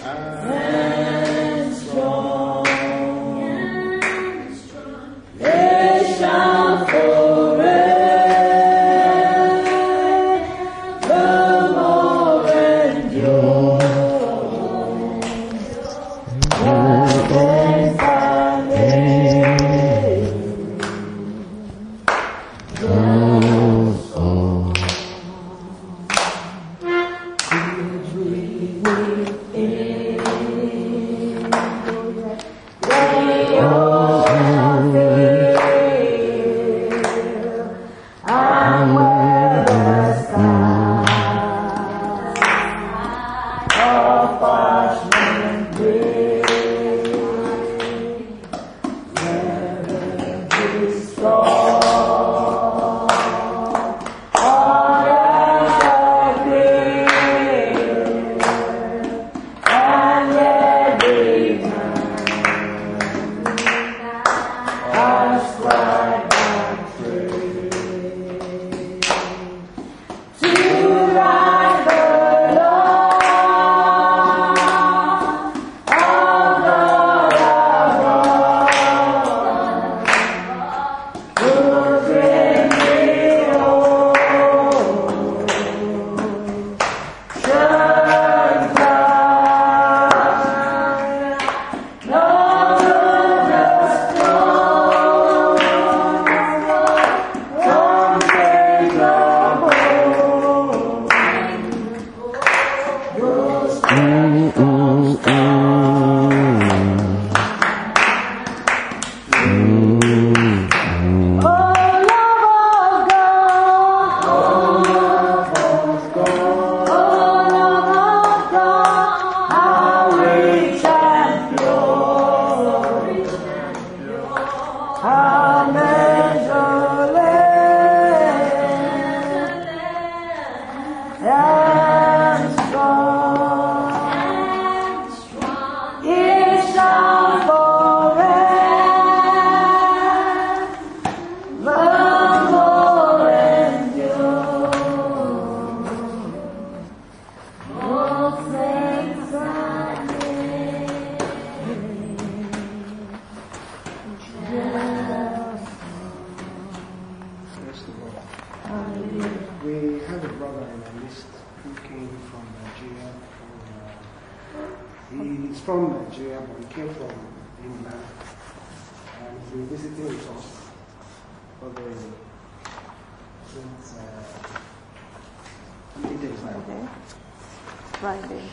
and strong. They shall forevermore endure. Friday.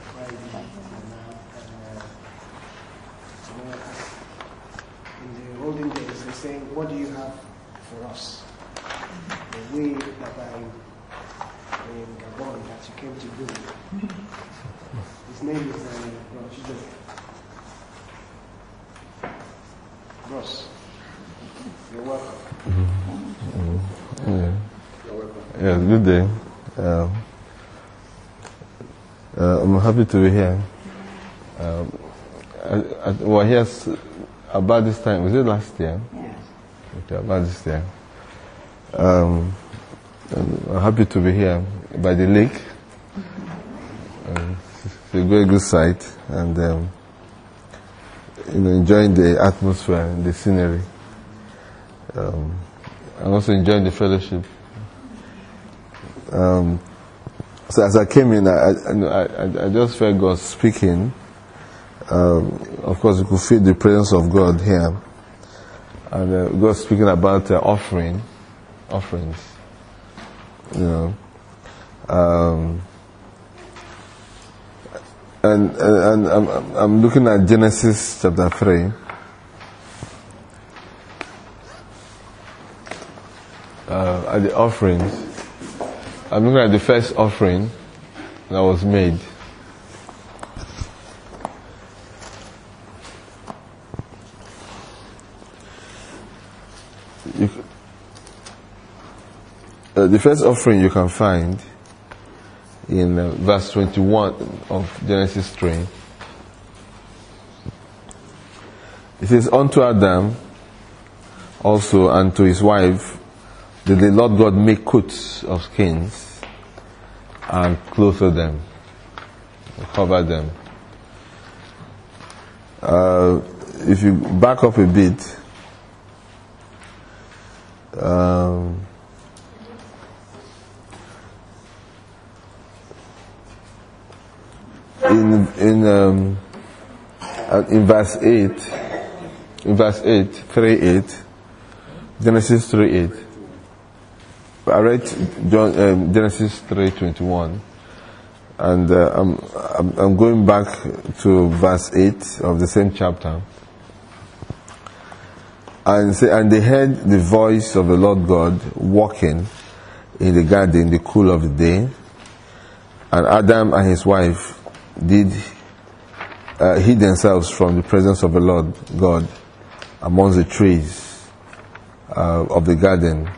In the olden days, they say, "What do you have for us?" The way that in Gabon that you came to do. His name is Ross. You're welcome. Yeah. You're welcome. Yeah, good day. I'm happy to be here. We're here about this time. Was it last year? Yes. Okay, about this year. I'm happy to be here by the lake. It's a very good sight, and enjoying the atmosphere and the scenery. I'm also enjoying the fellowship. So as I came in, I just felt God speaking. Of course, you could feel the presence of God here, and God speaking about offerings. And I'm looking at Genesis chapter 3. At the offerings. I'm looking at the first offering that was made. The first offering you can find in verse 21 of Genesis 3. It says, "Unto Adam also and to his wife did the Lord God make coats of skins and clothe them, cover them." If you back up a bit, in verse 8, Genesis 3:8. I read Genesis 3:21, and I'm going back to verse 8 of the same chapter. And they heard the voice of the Lord God walking in the garden in the cool of the day. And Adam and his wife hid themselves from the presence of the Lord God amongst the trees of the garden.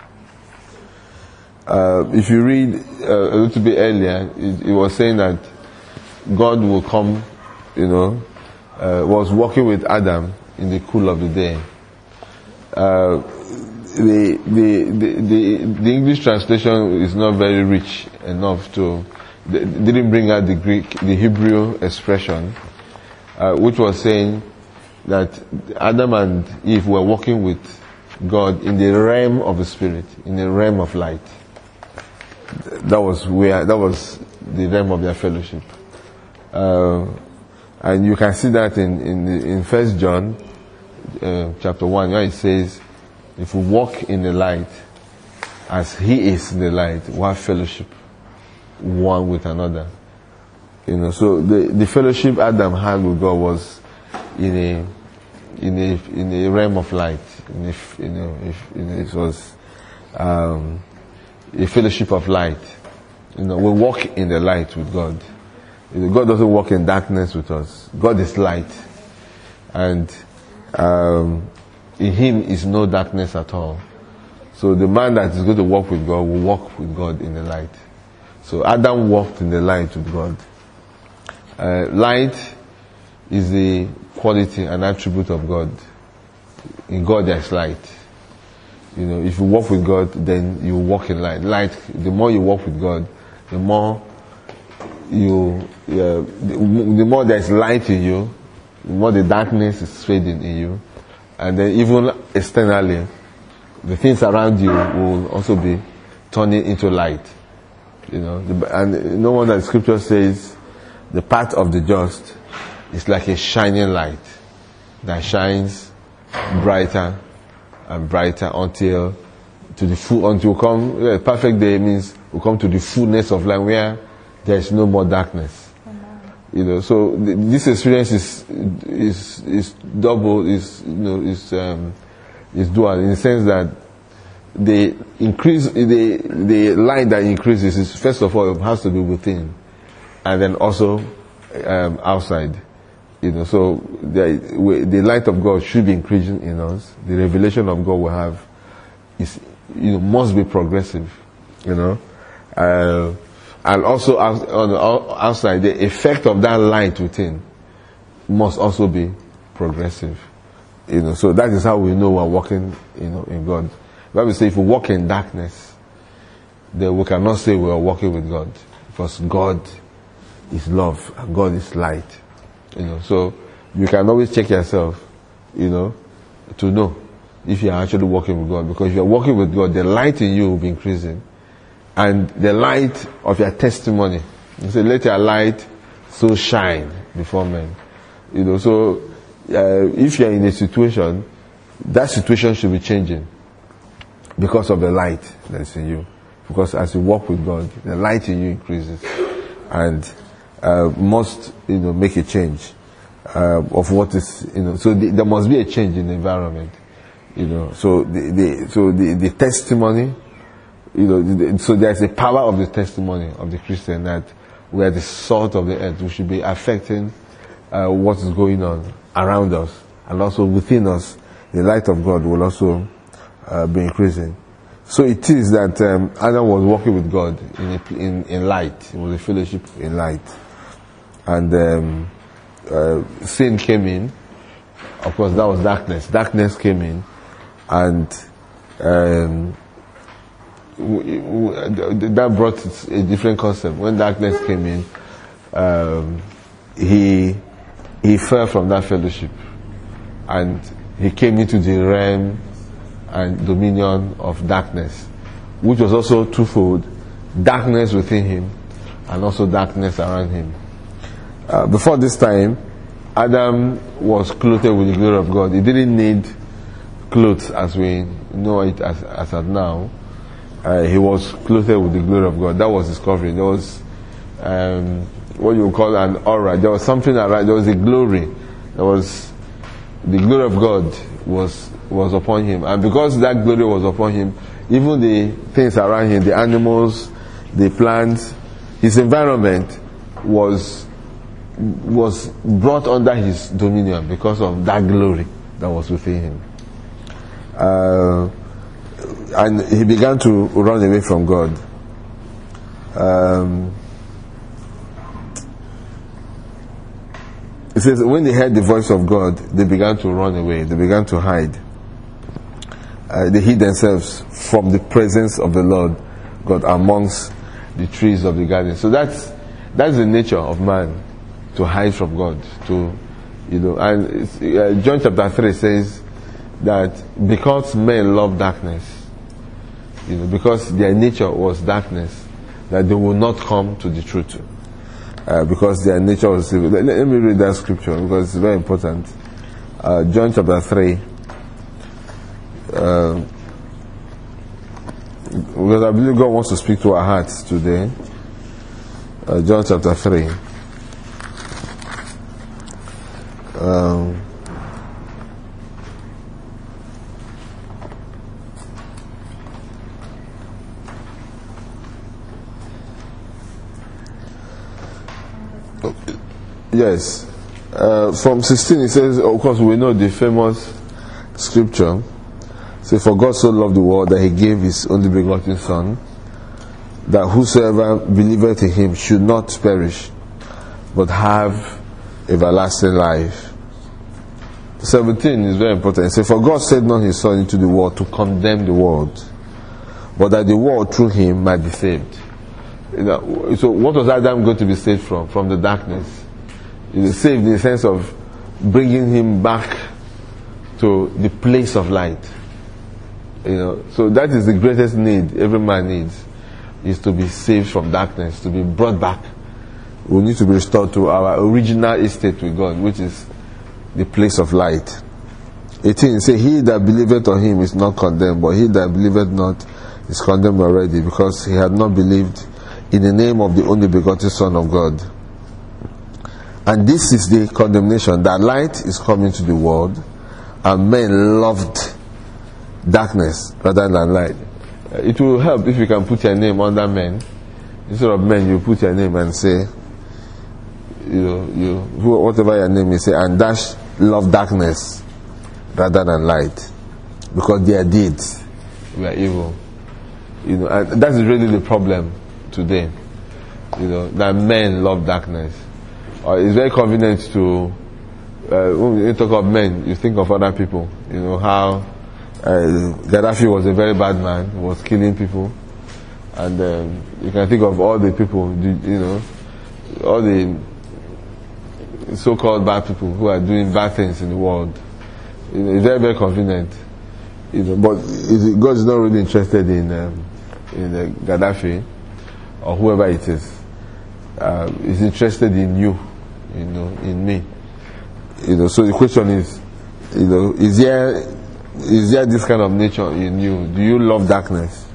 If you read a little bit earlier, it was saying that God will come, was walking with Adam in the cool of the day. The English translation is not very rich enough they didn't bring out the Hebrew expression, which was saying that Adam and Eve were walking with God in the realm of the spirit, in the realm of light. That was the realm of their fellowship. And you can see that in 1 John chapter 1, where it says, if we walk in the light as he is in the light, we have fellowship one with another. So the fellowship Adam had with God was in a realm of light. It was a fellowship of light. We walk in the light with God. God doesn't walk in darkness with us. God is light, and in him is no darkness at all. So the man that is going to walk with God will walk with God in the light. So Adam walked in the light with God. Light is the quality and attribute of God. In God there is light. If you walk with God, then you walk in light. Light, the more you walk with God, the more the more there is light in you, the more the darkness is fading in you. And then even externally, the things around you will also be turning into light. And no wonder the scripture says the path of the just is like a shining light that shines brighter and brighter until come. Perfect day means we come to the fullness of light where there is no more darkness. So this experience is double, is dual in the sense that the light that increases is, first of all, it has to do within, and then also outside. So the light of God should be increasing in us. The revelation of God we have must be progressive. And also on the outside, the effect of that light within must also be progressive. So that is how we know we're walking, in God. The Bible says if we walk in darkness, then we cannot say we are walking with God, because God is love and God is light. So you can always check yourself, to know if you are actually walking with God, because if you are walking with God, the light in you will be increasing. And the light of your testimony. You say, let your light so shine before men. So if you are in a situation, that situation should be changing because of the light that's in you. Because as you walk with God, the light in you increases, and must make a change of what is So there must be a change in the environment. So the testimony. So there's a power of the testimony of the Christian that we are the salt of the earth. We should be affecting what is going on around us, and also within us. The light of God will also be increasing. So it is that Adam was walking with God in light. It was a fellowship in light, and sin came in. Of course, that was darkness. Darkness came in, and that brought a different concept. When darkness came in, he he fell from that fellowship, and he came into the realm and dominion of darkness, which was also twofold: darkness within him and also darkness around him. Before this time, Adam was clothed with the glory of God. He didn't need clothes as we know it as at now. He was clothed with the glory of God. That was his covering. There was what you would call an aura. There was something around. There was a glory. There was the glory of God was upon him, and because that glory was upon him, even the things around him, the animals, the plants, his environment was brought under his dominion because of that glory that was within him. And he began to run away from God. It says, when they heard the voice of God, they began to run away. They began to hide. They hid themselves from the presence of the Lord God amongst the trees of the garden. So that's the nature of man, to hide from God. And John chapter 3 says that because men love darkness, because their nature was darkness, that they will not come to the truth. Because their nature was evil. Let me read that scripture because it's very important. John chapter 3. Because I believe God wants to speak to our hearts today. John chapter 3. Yes. From 16 it says, of course we know the famous scripture. Say, for God so loved the world that he gave his only begotten Son, that whosoever believeth in him should not perish, but have everlasting life. 17 is very important. Say, for God sent not his Son into the world to condemn the world, but that the world through him might be saved. So what was Adam going to be saved from? From the darkness. He was saved in the sense of bringing him back to the place of light. So that is the greatest need every man needs, is to be saved from darkness, to be brought back. We need to be restored to our original estate with God, which is the place of light. 18 say, he that believeth on him is not condemned, but he that believeth not is condemned already, because he had not believed in the name of the only begotten Son of God. And this is the condemnation, that light is coming to the world, and men loved darkness rather than light. It will help if you can put your name under men. Instead of men, you put your name and say, whatever your name is, say, and dash love darkness rather than light, because their deeds were evil. And that is really the problem today. That men love darkness. It's very convenient to when you talk of men, you think of other people. How Gaddafi was a very bad man, was killing people, and you can think of all the people, all the so-called bad people who are doing bad things in the world. It's very, very convenient. But God is not really interested in Gaddafi or whoever it is. He's interested in you, in me. So the question is, is there this kind of nature in you? Do you love darkness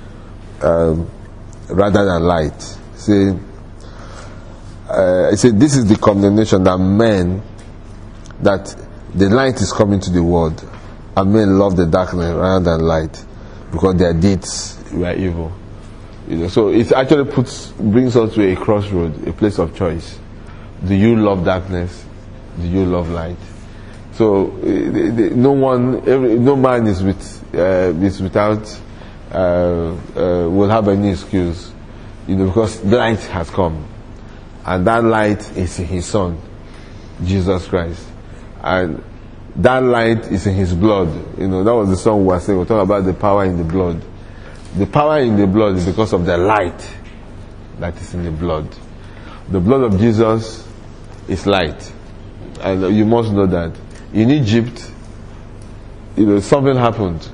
rather than light? See, I said this is the condemnation, that the light is coming to the world, and men love the darkness rather than light, because their deeds were evil. So it actually brings us to a crossroad, a place of choice. Do you love darkness? Do you love light? So no man is without will have any excuse, because light has come, and that light is in his Son, Jesus Christ, and that light is in his blood. That was the song we were saying. We're talking about the power in the blood. The power in the blood is because of the light that is in the blood. The blood of Jesus is light. and you must know that in Egypt, something happened.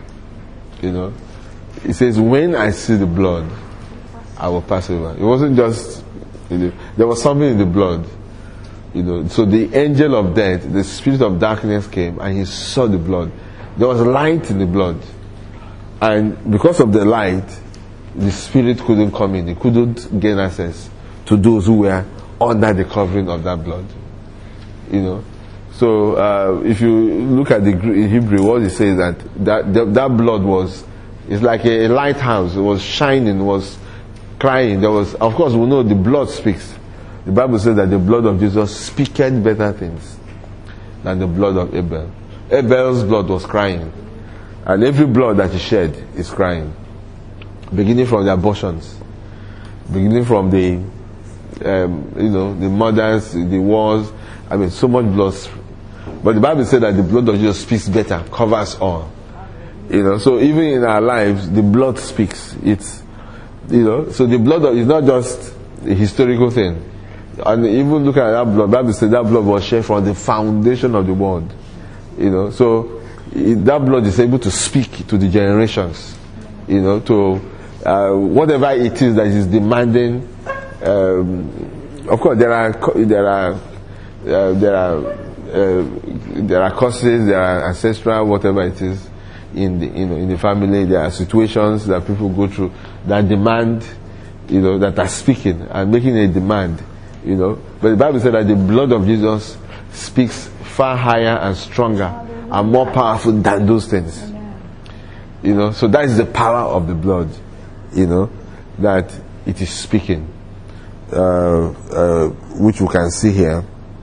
It says, when I see the blood, I will pass over. It wasn't just, there was something in the blood. So the angel of death, the spirit of darkness came and he saw the blood. There was light in the blood. And because of the light, the spirit couldn't come in. It couldn't gain access to those who were under the covering of that blood. So if you look at the Hebrew, what it says that blood it's like a lighthouse. It was shining, it was crying. There was, of course, we know the blood speaks. The Bible says that the blood of Jesus speaketh better things than the blood of Abel. Abel's blood was crying, and every blood that he shed is crying, beginning from the abortions, beginning from the the mothers, the wars. I mean, so much blood. But the Bible said that the blood of Jesus speaks better, covers all. So even in our lives, the blood speaks. It's, so the blood is not just a historical thing. And even look at that blood, the Bible said that blood was shed from the foundation of the world. So that blood is able to speak to the generations. To whatever it is that is demanding. Of course, there are causes, there are ancestral, whatever it is in the family. There are situations that people go through that demand, that are speaking and making a demand, But the Bible said that the blood of Jesus speaks far higher and stronger and more powerful than those things. So that is the power of the blood, that it is speaking, which we can see here.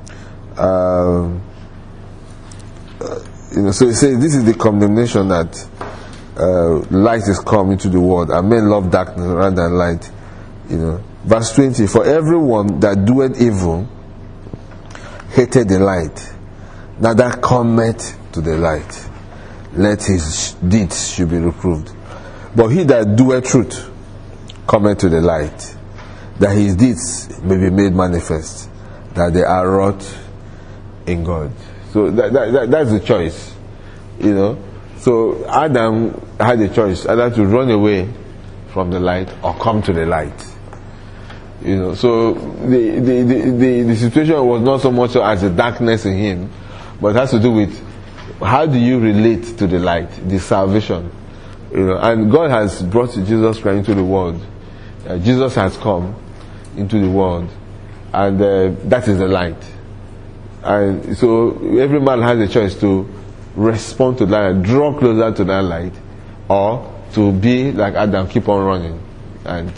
So it says this is the condemnation that light is come into the world, and men love darkness rather than light. Verse 20: for everyone that doeth evil hated the light, neither cometh to the light, lest his deeds should be reproved. But he that doeth truth cometh to the light, that his deeds may be made manifest, that they are wrought in God. So that's the choice, So Adam had a choice, either to run away from the light or come to the light. So the situation was not so much as the darkness in him, but it has to do with how do you relate to the light, the salvation. And God has brought Jesus Christ into the world. Jesus has come into the world, and that is the light. And so every man has a choice to respond to that, draw closer to that light, or to be like Adam, keep on running. And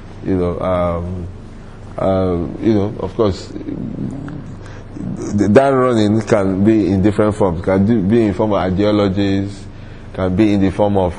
of course, that running can be in different forms. Can be in form of ideologies, can be in the form of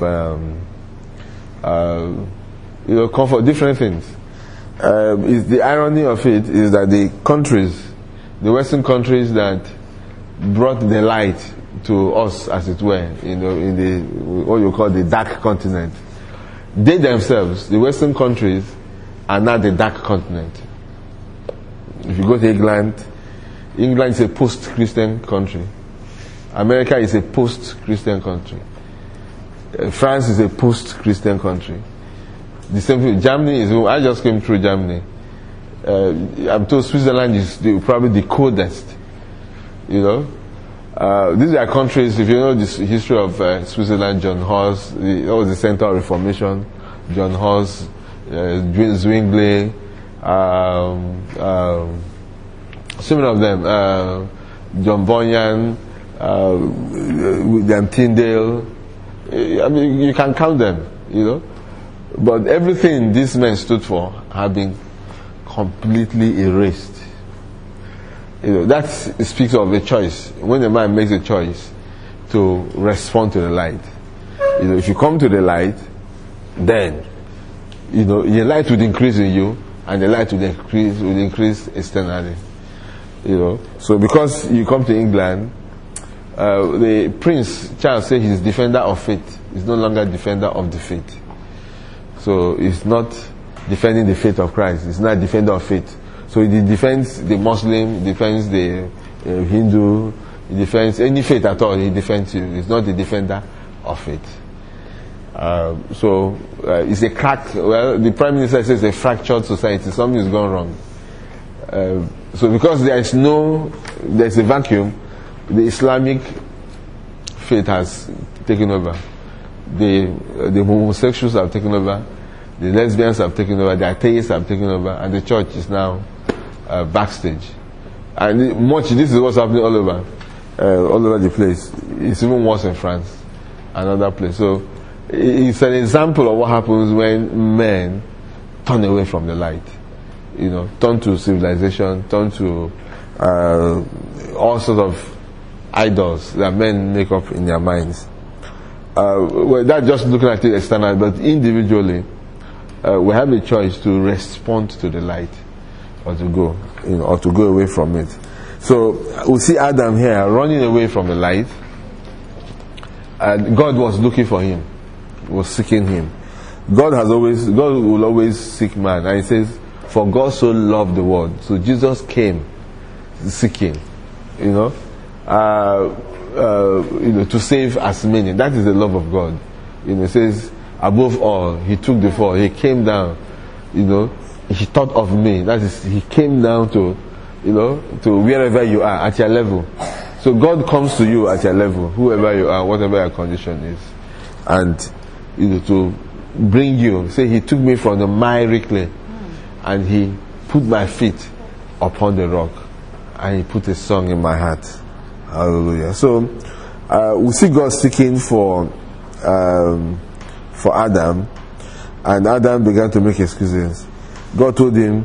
comfort, different things. The irony of it is that the Western countries that brought the light to us, as it were, in the what you call the dark continent, they themselves, the Western countries, are not the dark continent. If you go to England is a post-Christian country. America is a post-Christian country. France is a post-Christian country. The same thing. Germany is. I just came through Germany. I'm told Switzerland is probably the coldest. These are countries. If you know the history of Switzerland, John Hus, that was the center of Reformation. John Hus, Zwingli, so many of them. John Bunyan, William Tyndale. I mean, you can count them. But everything these men stood for have been completely erased. That speaks of a choice. When a man makes a choice to respond to the light, if you come to the light, then the light would increase in you, and the light would increase externally. So because you come to England, the Prince Charles said he's defender of faith. He's no longer defender of the faith. So he's not defending the faith of Christ. He's not a defender of faith. So he defends the Muslim, defends the Hindu, he defends any faith at all. He defends you. He's not the defender of faith. It's a crack. Well, the Prime Minister says a fractured society. Something has gone wrong. So because there's a vacuum, the Islamic faith has taken over. The homosexuals have taken over. The lesbians have taken over. The atheists have taken over, and the church is now backstage. And this is what's happening all over the place. It's even worse in France, another place. So it's an example of what happens when men turn away from the light. Turn to civilization, turn to all sorts of idols that men make up in their minds. That's just looking at it externally, but individually, we have a choice to respond to the light, or to go, or to go away from it. So we see Adam here running away from the light, and God was looking for him, was seeking him. God will always seek man, and He says, "For God so loved the world." So Jesus came seeking, to save as many. That is the love of God. It says, above all, He took the fall. He came down. He thought of me. That is, He came down to wherever you are, at your level. So God comes to you at your level, whoever you are, whatever your condition is, and to bring you. Say, He took me from the miry clay, and He put my feet upon the rock, and He put a song in my heart. Hallelujah. So we see God seeking for Adam, and Adam began to make excuses. God told him,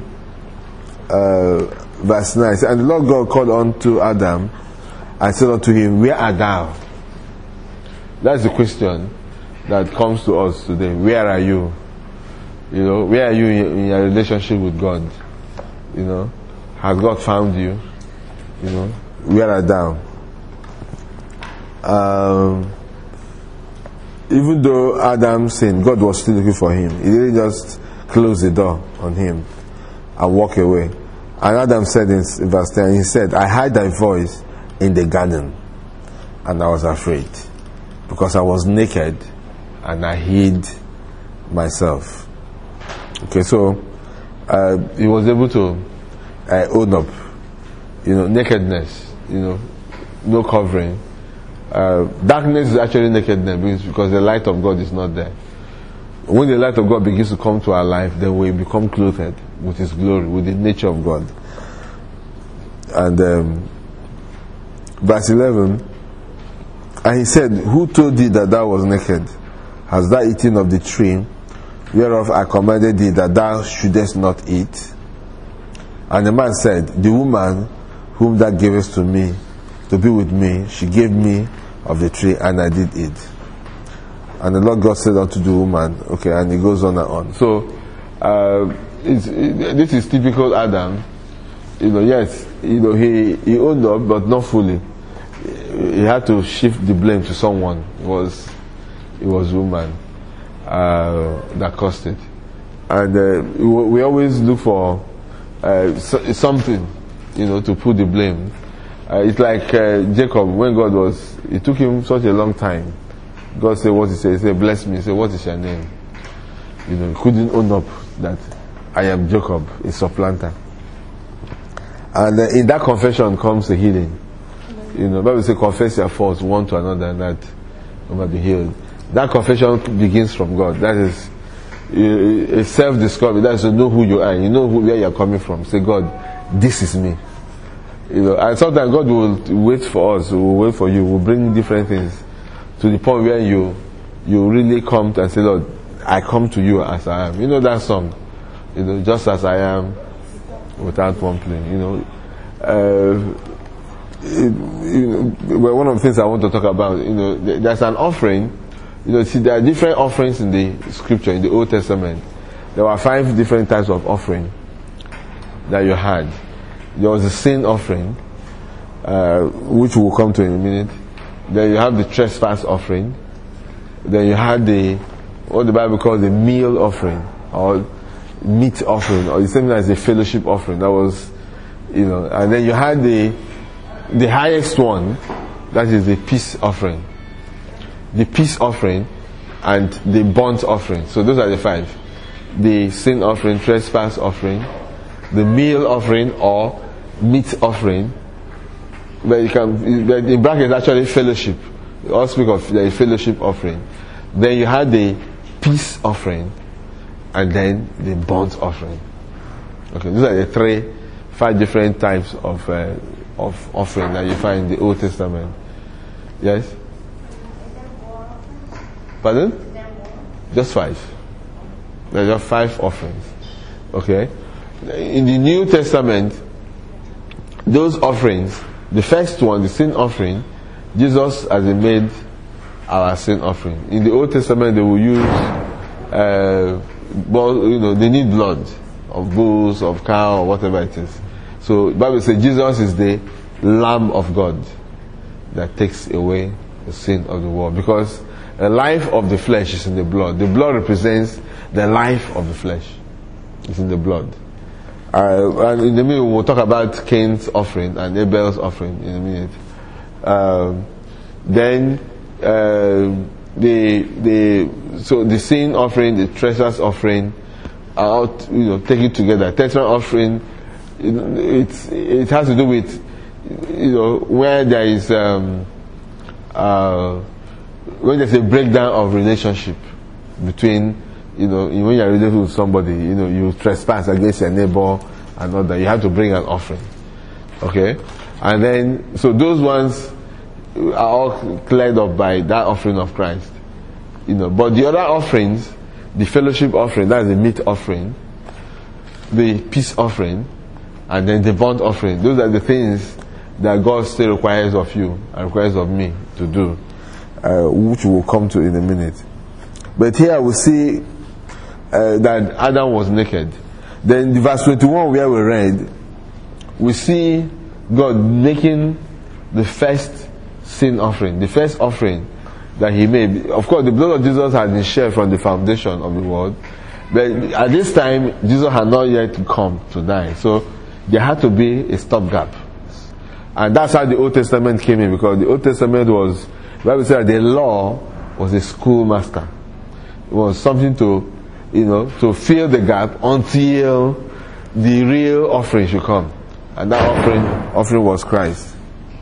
verse 9, and the Lord God called unto Adam and said unto him, where art thou? That's the question that comes to us today. Where are you? Where are you in your relationship with God? Has God found you? Where art thou? Even though Adam sinned, God was still looking for him. He didn't just close the door on him and walk away. And Adam said in verse 10, he said, I heard thy voice in the garden, and I was afraid, because I was naked and I hid myself. Okay, so he was able to own up, nakedness, no covering. Darkness is actually nakedness, because the light of God is not there. When the light of God begins to come to our life, then we become clothed with His glory, with the nature of God. And verse 11, and he said, who told thee that thou was naked? Hast thou eaten of the tree whereof I commanded thee that thou shouldest not eat? And the man said, the woman whom thou gavest to me to be with me, she gave me of the tree, and I did eat. And the Lord God said unto the woman, okay, and he goes on and on. So this is typical Adam. Yes, he owned up, but not fully. He had to shift the blame to someone. It was woman that caused it. And we always look for something, to put the blame. It's like Jacob, when it took him such a long time. God said what He said. He said, bless me. He said, what is your name? He couldn't own up that I am Jacob, a supplanter. And in that confession comes a healing. Bible says, confess your faults one to another, and that you might be healed. That confession begins from God. That is a self-discovery. That is to know who you are. Where you are coming from. Say, God, this is me. And sometimes God will wait for us, will wait for you, will bring different things to the point where you really come and say, Lord, I come to you as I am. That song, just as I am, without one plea. One of the things I want to talk about, there's an offering. See, there are different offerings in the Scripture, in the Old Testament. There were 5 different types of offering that you had. There was a sin offering, which we'll come to in a minute. Then you have the trespass offering. Then you had what the Bible calls the meal offering, or meat offering, or the same as the fellowship offering. That was, and then you had the highest one, that is the peace offering. The peace offering and the burnt offering. So those are the 5. The sin offering, trespass offering, the meal offering or meat offering. But you can, in brackets, actually fellowship. We all speak of the fellowship offering. Then you had the peace offering, and then the burnt offering. Okay, these are the 5 different types of offering that you find in the Old Testament. Yes? Pardon? Just 5. There are just 5 offerings. Okay? In the New Testament, those offerings, the first one, the sin offering, Jesus has made our sin offering. In the Old Testament, they will use, they need blood of bulls, of cow, or whatever it is. So the Bible says Jesus is the Lamb of God that takes away the sin of the world, because the life of the flesh is in the blood. The blood represents the life of the flesh. It's in the blood. And in a minute we'll talk about Cain's offering and Abel's offering in a minute. Then the sin offering, the trespass offering are all taken together. Testament offering, it has to do with where there is when there's a breakdown of relationship between when you're related with somebody, you trespass against your neighbor and all that, you have to bring an offering. Okay? And then, so those ones are all cleared up by that offering of Christ. But the other offerings, the fellowship offering, that's the meat offering, the peace offering, and then the burnt offering, those are the things that God still requires of you and requires of me to do, which we'll come to in a minute. But here we see that Adam was naked. Then in verse 21 where we read, we see God making the first sin offering, the first offering that he made. Of course, the blood of Jesus had been shed from the foundation of the world, but at this time Jesus had not yet come to die, so there had to be a stopgap. And that's how the Old Testament came in, because the Old Testament was, the Bible said the law was a schoolmaster. It was something to to fill the gap until the real offering should come. And that offering was Christ.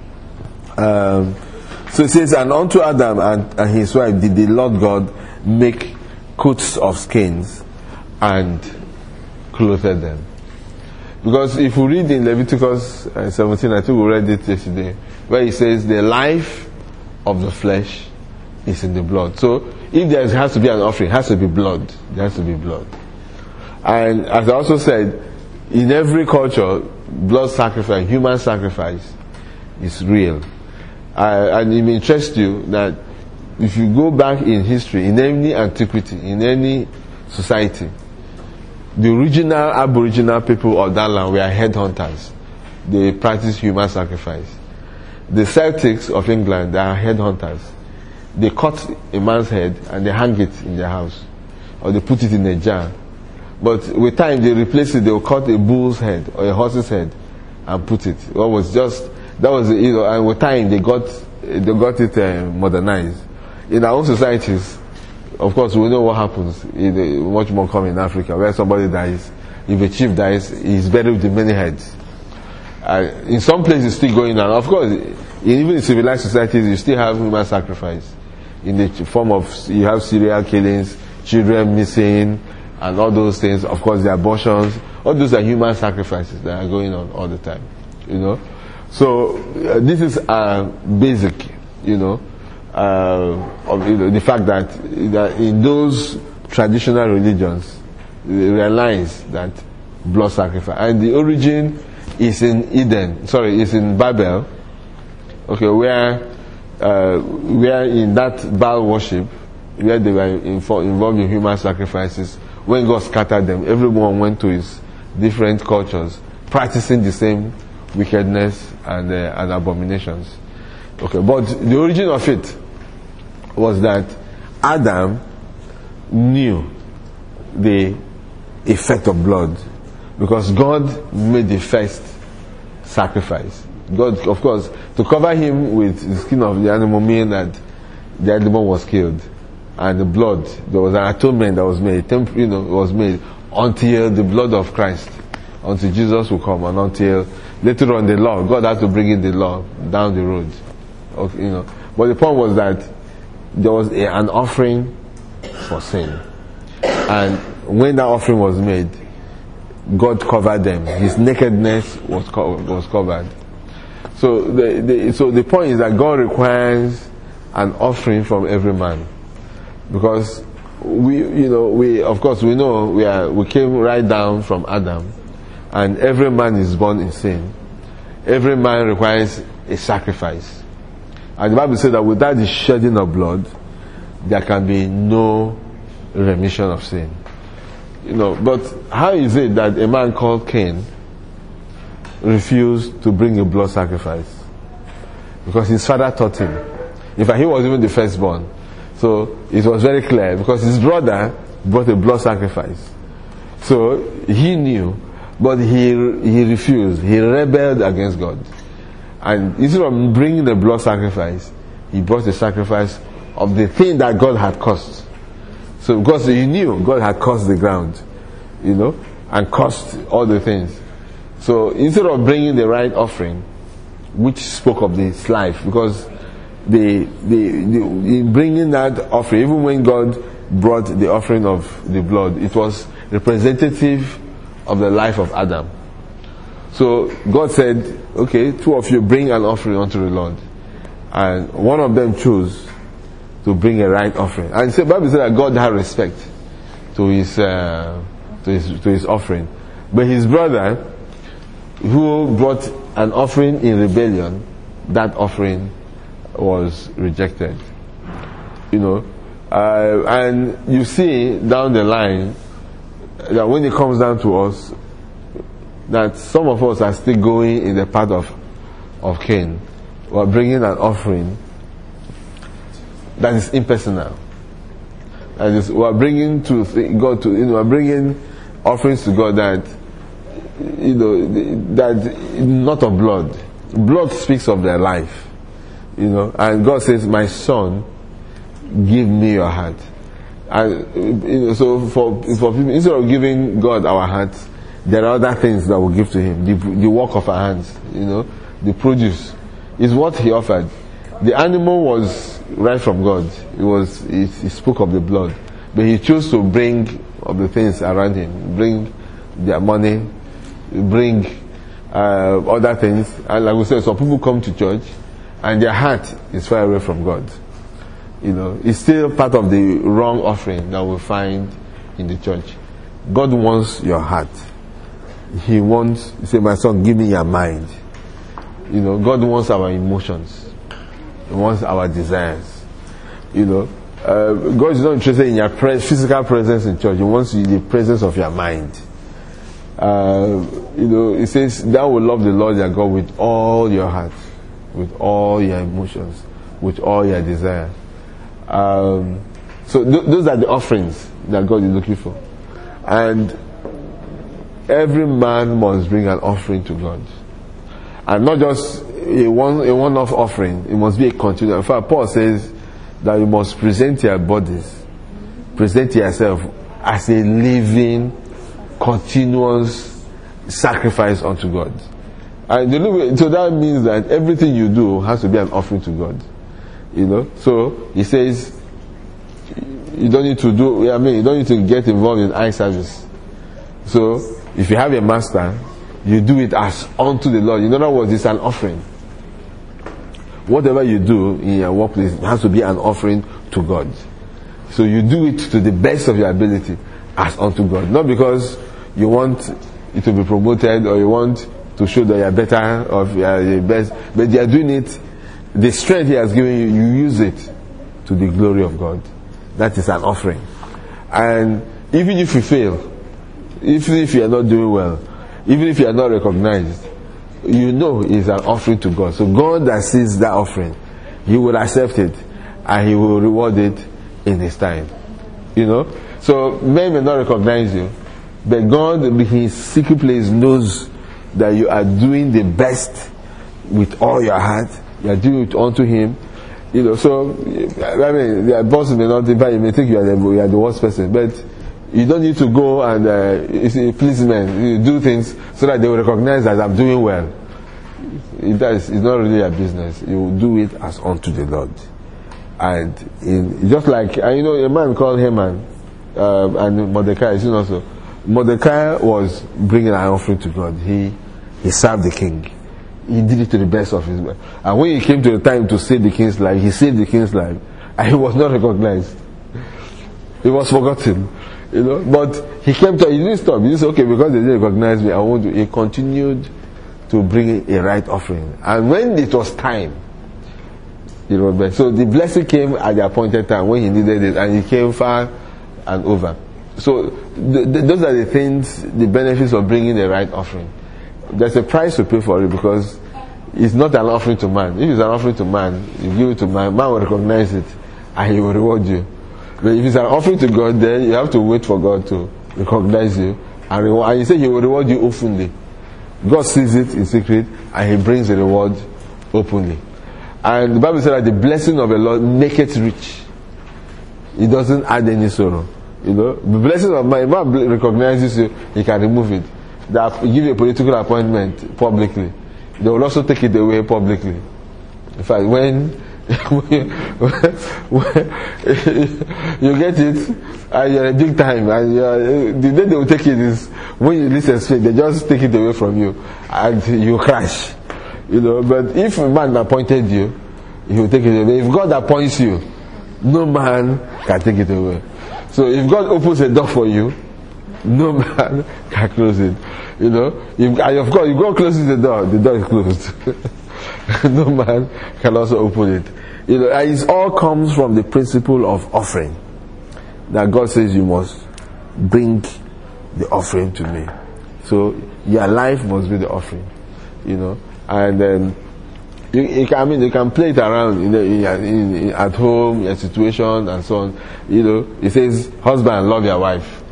So it says, and unto Adam and his wife did the Lord God make coats of skins and clothed them. Because if we read in Leviticus 17, I think we read it yesterday, where it says the life of the flesh is in the blood. So if there has to be an offering, it has to be blood. There has to be blood. And as I also said, in every culture, blood sacrifice, human sacrifice is real. And it may interest you that if you go back in history, in any antiquity, in any society, the original Aboriginal people of that land were headhunters. They practiced human sacrifice. The Celtics of England, they are headhunters. They cut a man's head and they hang it in their house, or they put it in a jar. But with time they replace it. They will cut a bull's head or a horse's head and put it. And with time they got it modernized. In our own societies, of course, we know what happens. Much more common in Africa, where somebody dies. If a chief dies, he's buried with many heads. In some places, it's still going on. Of course, even in civilized societies, you still have human sacrifice in the form of, you have serial killings, children missing, and all those things. Of course, the abortions. All those are human sacrifices that are going on all the time. So this is basic. The fact that in those traditional religions, they realize that blood sacrifice, and the origin is in is in Babel. Okay, where in that Baal worship, where they were involved in human sacrifices, when God scattered them, everyone went to his different cultures, practicing the same wickedness and abominations. Okay, but the origin of it was that Adam knew the effect of blood, because God made the first sacrifice. God, of course, to cover him with the skin of the animal mean that the animal was killed, and the blood, there was an atonement that was made, was made until the blood of Christ, until Jesus will come, and until later on the law, God had to bring in the law down the road. Okay, but the point was that there was an offering for sin, and when that offering was made, God covered them. His nakedness was covered. So the point is that God requires an offering from every man, because we of course we know we came right down from Adam, and every man is born in sin. Every man requires a sacrifice, and the Bible says that without the shedding of blood, there can be no remission of sin. But how is it that a man called Cain refused to bring a blood sacrifice? Because his father taught him. In fact, he was even the firstborn. So it was very clear, because his brother brought a blood sacrifice. So he knew, but he refused. He rebelled against God. And instead of bringing the blood sacrifice, he brought the sacrifice of the thing that God had caused. So because he knew God had cursed the ground, and cursed all the things. So instead of bringing the right offering, which spoke of his life, because in bringing that offering, even when God brought the offering of the blood, it was representative of the life of Adam. So God said, okay, 2 of you bring an offering unto the Lord, and one of them chose to bring a right offering. And the Bible says that God had respect to his offering. But his brother, who brought an offering in rebellion, that offering was rejected. And you see down the line that when it comes down to us, that some of us are still going in the path of Cain. We're bringing an offering that is impersonal. That is, we are bringing to God we are bringing offerings to God that that not of blood. Blood speaks of their life, and God says, "My son, give me your heart." And so for people, instead of giving God our hearts, there are other things that we'll give to Him. The work of our hands, the produce is what He offered. The animal was right from God. He spoke of the blood, but he chose to bring of the things around him, bring their money, bring other things. And like we said, some people come to church and their heart is far away from God. It's still part of the wrong offering that we find in the church. God wants your heart. He said, "My son, give me your mind." God wants our emotions. He wants our desires. God is not interested in your physical presence in church. He wants the presence of your mind. It says, "Thou will love the Lord your God with all your heart, with all your emotions, with all your desire." So those are the offerings that God is looking for. And every man must bring an offering to God. And not just a one-off offering. It must be a continual. In fact, Paul says that you must present your bodies, present yourself as a living, continuous sacrifice unto God. And so that means that everything you do has to be an offering to God. So he says you don't need to get involved in eye service. So if you have a master, you do it as unto the Lord. In other words, it's an offering. Whatever you do in your workplace has to be an offering to God. So you do it to the best of your ability as unto God. Not because you want it to be promoted or you want to show that you're better or you're the best, but you're doing it, the strength He has given you, you use it to the glory of God. That is an offering. And even if you fail, even if you are not doing well, even if you are not recognized, it's an offering to God. So God that sees that offering, He will accept it and He will reward it in His time. So men may not recognize you, but God in His secret place knows that you are doing the best with all your heart, you are doing it unto Him. You know, so I mean, the boss may not think, you may think you are the worst person, but you don't need to go and please men. You do things so that they will recognize that I'm doing well. It's not really your business. You do it as unto the Lord. And just like you know, a man called Haman and Mordecai. You know, also Mordecai was bringing an offering to God. He served the king. He did it to the best of his way. And when he came to the time to save the king's life, he saved the king's life, and he was not recognized. He was forgotten, you know. But he came to. He didn't stop. He said, "Okay, because they didn't recognize me, I want to." He continued to bring a right offering, and when it was time, you know, so the blessing came at the appointed time when he needed it, and he came far and over. So those are the things, the benefits of bringing the right offering. There's a price to pay for it because it's not an offering to man. If it's an offering to man, you give it to man, man will recognize it and he will reward you. But if it's an offering to God, then you have to wait for God to recognize you and reward. And you say He will reward you openly. God sees it in secret and He brings the reward openly. And the Bible says that the blessing of the Lord maketh rich. It doesn't add any sorrow. You know, the blessing of man, if man recognizes you, He can remove it. That give you a political appointment publicly, they will also take it away publicly. In fact, when you get it and you're a big time, and the day they will take it is when you least expect. They just take it away from you and you crash. You know, but if a man appointed you, He will take it away. If God appoints you, no man can take it away. So if God opens a door for you, no man can close it. You know, and of course, if God closes the door is closed. No man can also open it. You know, and it all comes from the principle of offering. That God says you must bring the offering to me. So your life must be the offering. You know, and then you can play it around at home, your situation, and so on. You know, it says, husband, love your wife.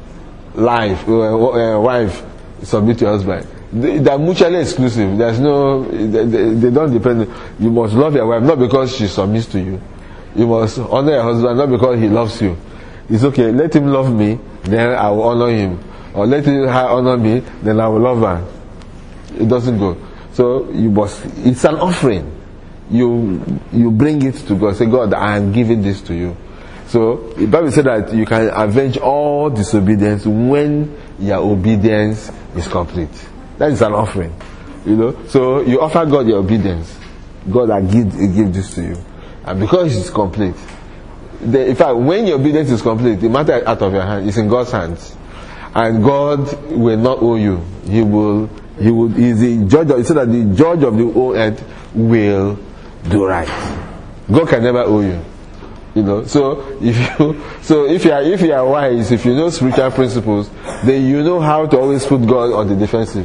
Wife, submit to your husband. They are mutually exclusive. There's no, they don't depend. You must love your wife not because she submits to you. You must honor your husband not because he loves you. It's okay. Let him love me, then I will honor him. Or let her honor me, then I will love her. It doesn't go. So you must. It's an offering. You bring it to God. Say, God, I am giving this to you. So the Bible said that you can avenge all disobedience when your obedience is complete. That is an offering. You know. So you offer God your obedience. God will give this to you. And because it's complete. In fact, when your obedience is complete, the matter is out of your hand. It's in God's hands. And God will not owe you. He is the judge. He said that the judge of the whole earth will do right. God can never owe you. You know, so if you are wise, if you know spiritual principles, then you know how to always put God on the defensive.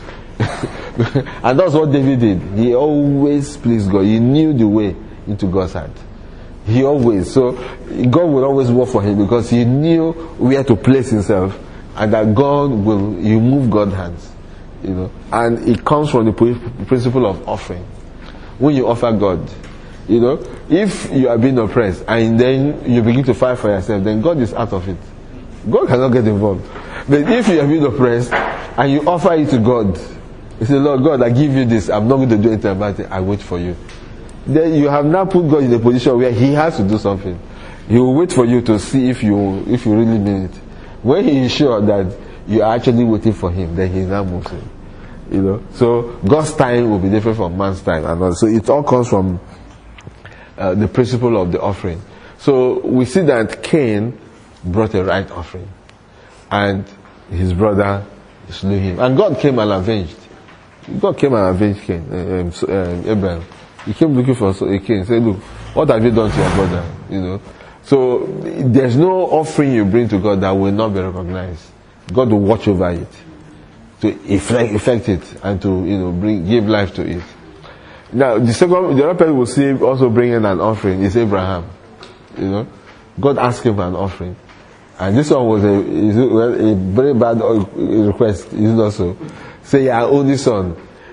And that's what David did. He always pleased God. He knew the way into God's hand. He always. So God will always work for him because he knew where to place himself, and that God will move God's hands. You know, and it comes from the principle of offering. When you offer God, you know, if you are being oppressed and then you begin to fight for yourself, then God is out of it. God cannot get involved. But if you are being oppressed and you offer it to God, you say, Lord God, I give you this. I'm not going to do anything about it. I wait for you. Then you have now put God in a position where He has to do something. He will wait for you to see if you really mean it. When He is sure that you are actually waiting for Him, then He now moves in. You know, so God's time will be different from man's time, and all. So it all comes from the principle of the offering. So we see that Cain brought a right offering, and his brother slew him, and God came and avenged. God came and avenged Cain, Abel. He came looking for Cain. Said, "Look, what have you done to your brother?" You know. So there's no offering you bring to God that will not be recognized. God will watch over it, to effect it, and to give life to it. Now the other person will see also bringing an offering is Abraham. You know, God asked him for an offering, and this one was a very bad request. Is it also say your only son?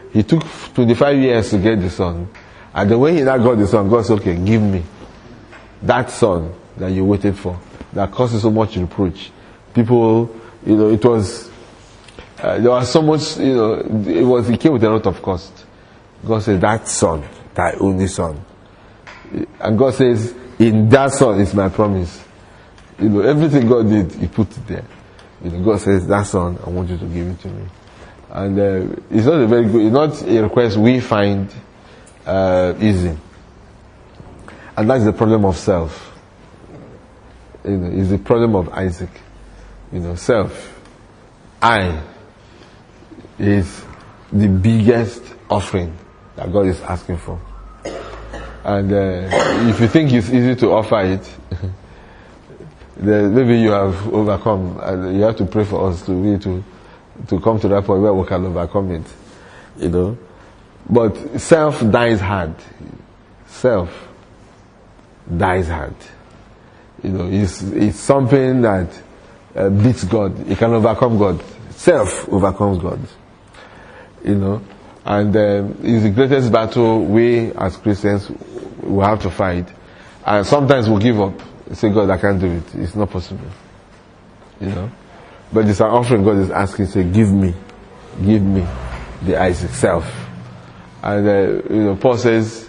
He took 25 years to get the son. And then when he now got the son, God said, okay, give me that son that you waited for, that causes so much reproach. People, it was, there was so much, it came with a lot of cost. God said, that son, thy only son. And God says, in that son is my promise. Everything God did, He put it there. God says, that son, I want you to give it to me. And it's not it's not a request we find easy. And that's the problem of self. It's the problem of Isaac. Self. I is the biggest offering that God is asking for. And if you think it's easy to offer it, then maybe you have overcome, and you have to pray for us to come to that point where we can overcome it. But self dies hard. Self dies hard. It's something that beats God. It can overcome God. Self overcomes God. And it's the greatest battle we as Christians will have to fight. And sometimes we'll give up. Say, God, I can't do it. It's not possible. But it's an offering God is asking, say, give me the Isaac self. And Paul says,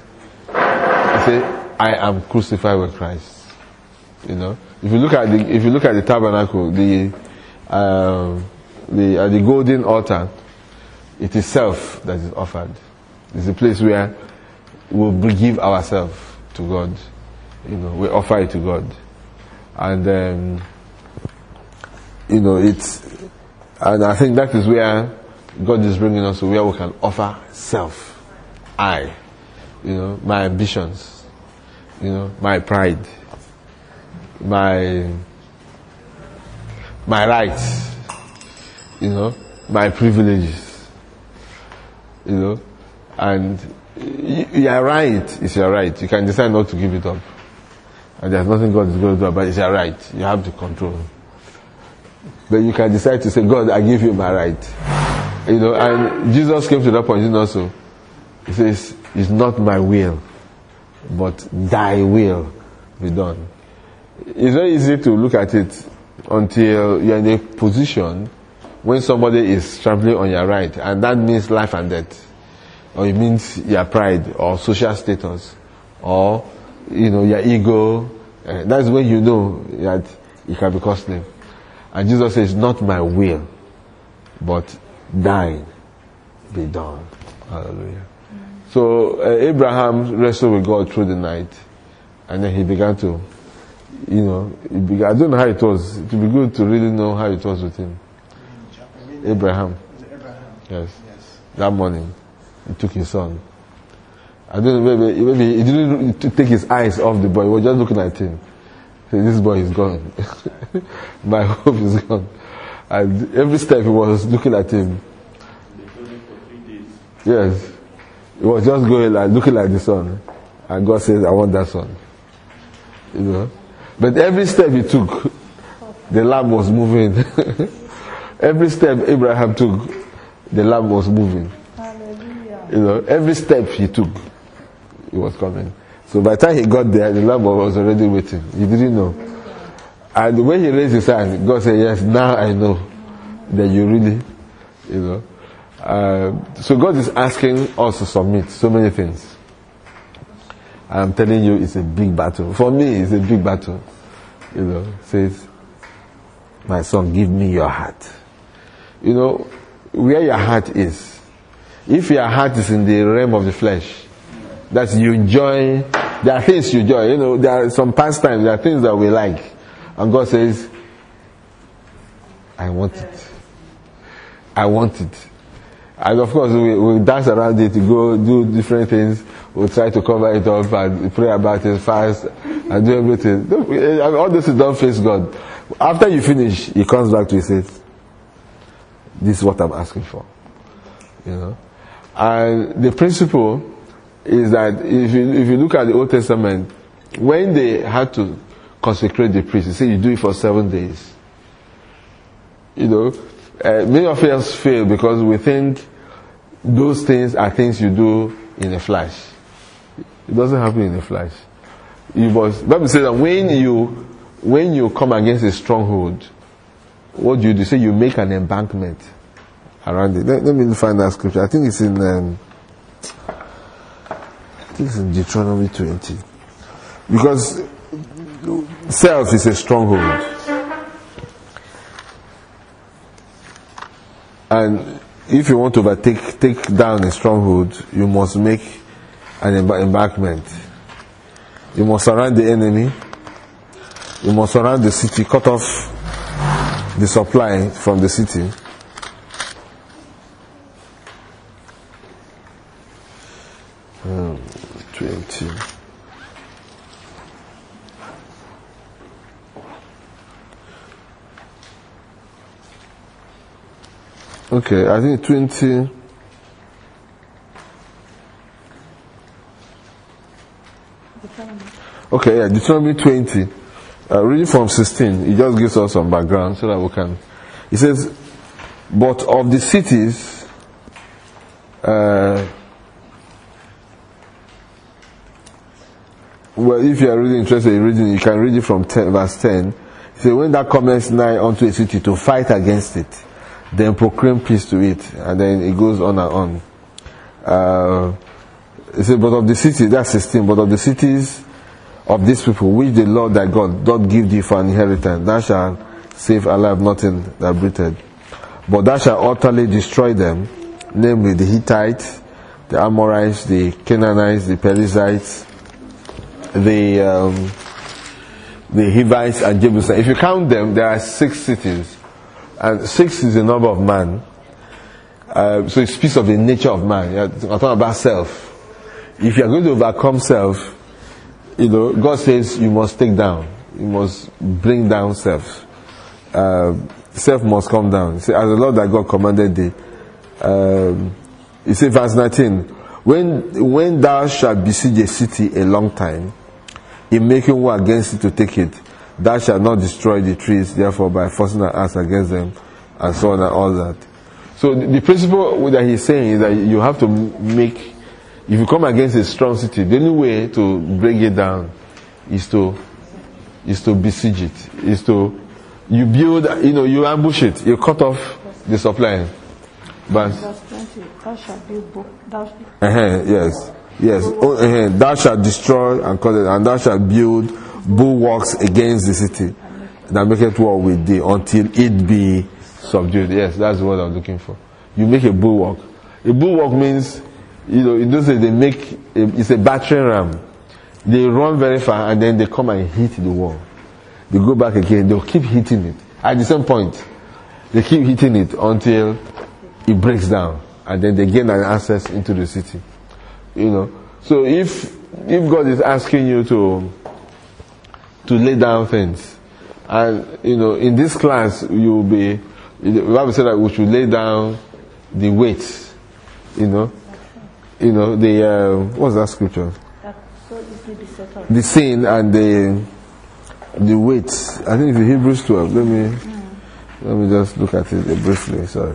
I am crucified with Christ. If you look at the tabernacle, the golden altar, it is self that is offered. It's a place where we'll give ourselves to God. We offer it to God. And and I think that is where God is bringing us to, where we can offer self. I, my ambitions, my pride, my rights, my privileges, and you are right, it's your right. You can decide not to give it up. And there's nothing God is going to do about it. It's your right. You have the control. But you can decide to say, God, I give you my right. And Jesus came to that point also. He says, it's not my will, but thy will be done. It's very easy to look at it until you're in a position when somebody is trampling on your right, and that means life and death. Or it means your pride, or social status, or your ego. That's when you know that it can be costly. And Jesus says, not my will, but thine be done. Hallelujah. So Abraham wrestled with God through the night, and then he began to, I don't know how it was. It would be good to really know how it was with him. Abraham. Yes. That morning, he took his son. I don't know, maybe he didn't take his eyes off the boy. He was just looking at him. This boy is gone. My hope is gone. And every step he was looking at him. Yes. He was just going like looking at the son. And God says, I want that son. But every step he took, the lamb was moving. Every step Abraham took, the lamb was moving. Hallelujah. Every step he took, he was coming. So by the time he got there, the lamb was already waiting. He didn't know. And when he raised his hand, God said, yes, now I know that you really, so God is asking us to submit so many things. I'm telling you, it's a big battle. For me, it's a big battle. Says, my son, give me your heart. Where your heart is. If your heart is in the realm of the flesh, that you enjoy, there are things you enjoy. There are some pastimes, there are things that we like. And God says, I want it. I want it. And of course, we dance around it, go do different things. We'll try to cover it up and pray about it, fast, and do everything. All this is don't face God. After you finish, He comes back to you and says, this is what I'm asking for. And the principle is that if you look at the Old Testament, when they had to consecrate the priest, they say you do it for 7 days. Many of us fail because we think those things are things you do in a flash. It doesn't happen in a flash. You must. Bible says that when you come against a stronghold, what do? You say you make an embankment around it. Let me find that scripture. I think it's in Deuteronomy 20. Because self is a stronghold. And if you want to take down a stronghold, you must make an embankment. You must surround the enemy. You must surround the city, cut off the supply from the city. Um, 20. Okay, I think 20. Okay, yeah, Deuteronomy 20. Reading from 16, it just gives us some background so that we can. It says, but of the cities, well, if you are really interested in reading, you can read it from verse 10. It says, when thou comest nigh unto a city to fight against it, then proclaim peace to it. And then it goes on and on. It says, but of the cities, that's 16, but of the cities of these people, which the Lord thy God doth give thee for an inheritance, thou shalt save alive nothing that breatheth. But thou shalt utterly destroy them, namely the Hittites, the Amorites, the Canaanites, the Perizzites, the Hivites and Jebusites. If you count them, there are 6 cities. And 6 is the number of man. So it speaks of the nature of man. I'm talking about self. If you are going to overcome self, God says you must take down. You must bring down self. Self must come down. As the Lord thy God commanded thee. He says, verse 19, when thou shalt besiege a city a long time, in making war against it to take it, thou shalt not destroy the trees, therefore, by forcing an axe against them, and so on and all that. So the principle that he's saying is that you have to make, if you come against a strong city, the only way to bring it down is to besiege it. Is to, you build, you ambush it, you cut off the supply. But Verse 20, thou shalt build yes. Thou shalt destroy and cut it, and thou shalt build bulwarks against the city, that make it war with thee until it be subdued. Yes, that's what I'm looking for. You make a bulwark. A bulwark means, in those days they make, it's a battering ram. They run very far and then they come and hit the wall. They go back again, they'll keep hitting it. At the same point, they keep hitting it until it breaks down. And then they gain an access into the city. So if God is asking you to lay down things, and in this class you will be, the Bible said that we should lay down the weights, what's that scripture? The sin and the weights. I think it's in Hebrews 12. Let me just look at it briefly. Sorry.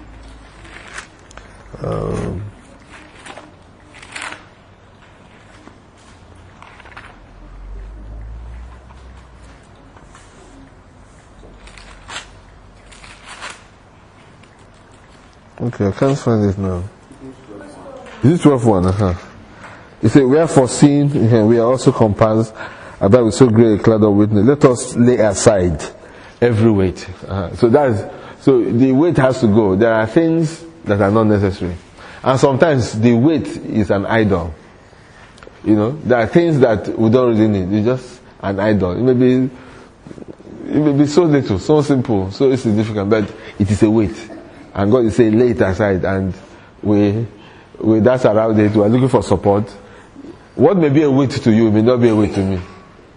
Okay, I can't find it now. Is it 12:1? It says, wherefore seeing we are also compassed about with so great a cloud of witness, let us lay aside every weight. So the weight has to go. There are things that are not necessary. And sometimes the weight is an idol. There are things that we don't really need. It's just an idol. It may be so little, so simple, so insignificant, but it is a weight. And God is saying, lay it aside, and we that's around it. We are looking for support. What may be a weight to you may not be a weight to me.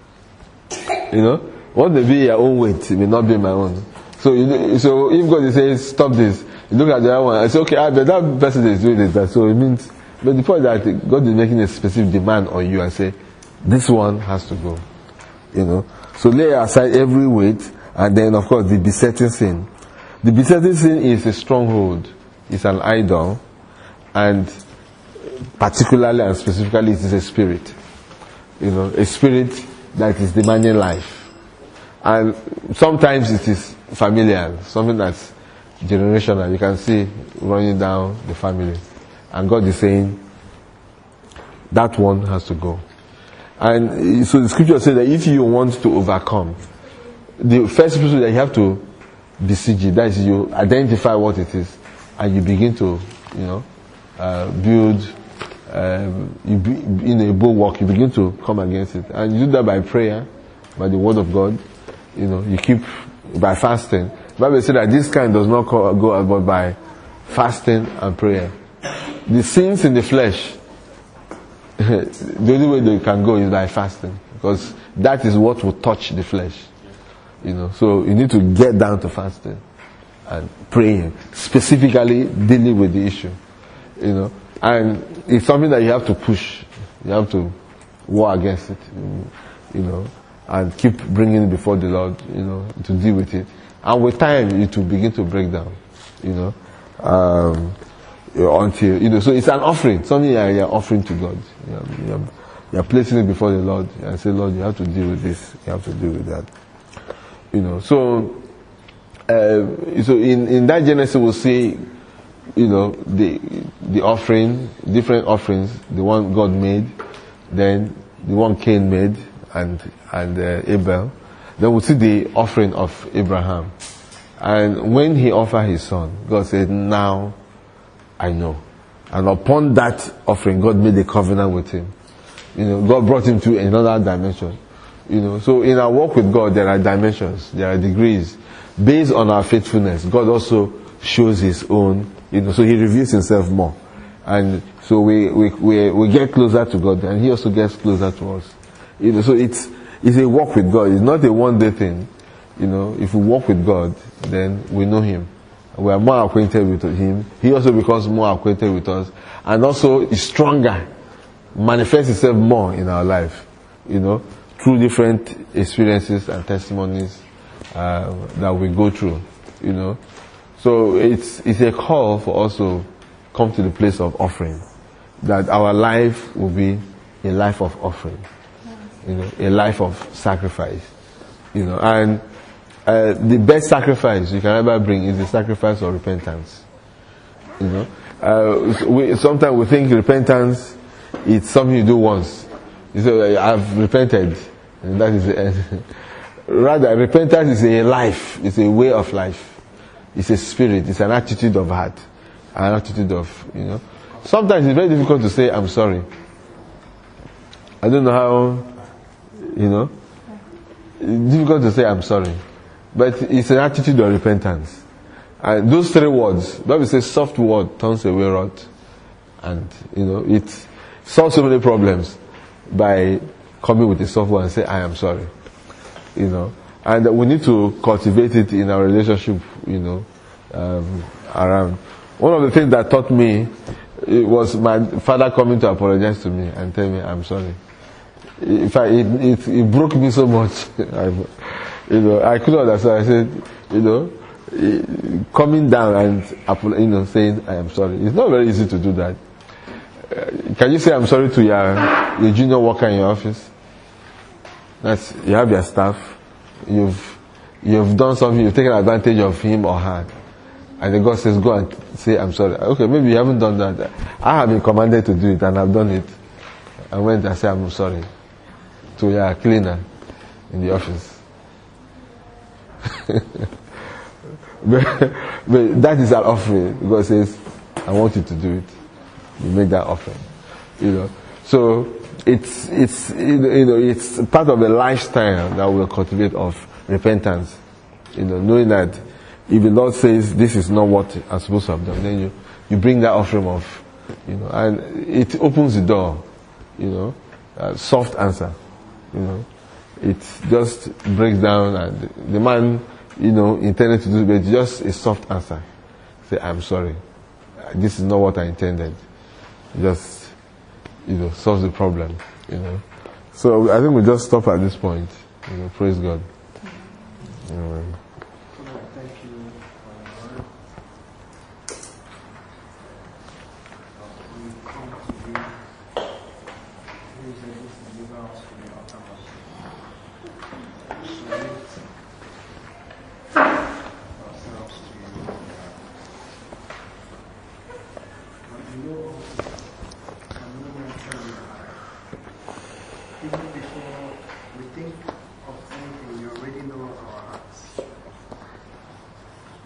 What may be your own weight may not be my own. So if God is saying, stop this, you look at the other one and say, okay, but that person is doing it. So it means, but the point that God is making a specific demand on you and say, this one has to go. So lay aside every weight, and then of course the besetting sin. The besetting sin is a stronghold. It's an idol. and particularly and specifically, it is a spirit. A spirit that is demanding life. And sometimes it is familial, something that's generational. You can see running down the family. And God is saying, that one has to go. And so the scripture says that if you want to overcome, the first person that you have to besiege it, that is, you identify what it is, and you begin to, build, in a bulwark, you begin to come against it. And you do that by prayer, by the word of God. You keep, by fasting. The Bible says that this kind does not go out but by fasting and prayer. The sins in the flesh, the only way they can go is by fasting, because that is what will touch the flesh. So you need to get down to fasting and praying, specifically dealing with the issue. And it's something that you have to push. You have to war against it, and keep bringing it before the Lord, to deal with it. And with time, it will begin to break down, until, so it's an offering, something you're offering to God. You're placing it before the Lord and say, Lord, you have to deal with this, you have to deal with that. So in that Genesis we'll see, the offering, different offerings, the one God made, then the one Cain made, and Abel. Then we'll see the offering of Abraham. And when he offered his son, God said, now I know. And upon that offering, God made a covenant with him. God brought him to another dimension. So in our walk with God, there are dimensions, there are degrees. Based on our faithfulness, God also shows his own, so he reveals himself more. And so we get closer to God, and he also gets closer to us. So it's a walk with God. It's not a one-day thing. If we walk with God, then we know him. We are more acquainted with him. He also becomes more acquainted with us. And also is stronger, manifests itself more in our life. Through different experiences and testimonies that we go through. So it's a call for us to come to the place of offering. That our life will be a life of offering. A life of sacrifice. And the best sacrifice you can ever bring is the sacrifice of repentance. Sometimes we think repentance, it's something you do once. You say, I've repented, and that is the end. Rather, repentance is a life, it's a way of life. It's a spirit, it's an attitude of heart, an attitude of, Sometimes it's very difficult to say, I'm sorry. I don't know how, it's difficult to say, I'm sorry. But it's an attitude of repentance. And those three words, the Bible says, soft word turns away wrath. And, it solves so many problems by coming with a soft word and say, I am sorry. And we need to cultivate it in our relationship, around. One of the things that taught me, it was my father coming to apologize to me and tell me, I'm sorry. In fact, it broke me so much. I couldn't understand. I said, coming down and, saying, I am sorry. It's not very easy to do that. Can you say I'm sorry to your junior worker in your office? You have your staff. You've done something, you've taken advantage of him or her. And then God says, go and say, I'm sorry. Okay, maybe you haven't done that. I have been commanded to do it, and I've done it. I went and said, I'm sorry to your cleaner in the office. but that is an offering. God says, I want you to do it. You make that offering. So it's part of the lifestyle that we'll cultivate of repentance. Knowing that if the Lord says this is not what I'm supposed to have done, then you bring that offering of, and it opens the door, soft answer, it just breaks down, and the man, intended to do, but just a soft answer. Say, I'm sorry. This is not what I intended. Just, solves the problem, So I think we just stop at this point. Praise God. Amen. Thank you. deliver us from the uttermost. Submit ourselves to you. But you know also, and no man can be high. Even before we think of anything, you already know our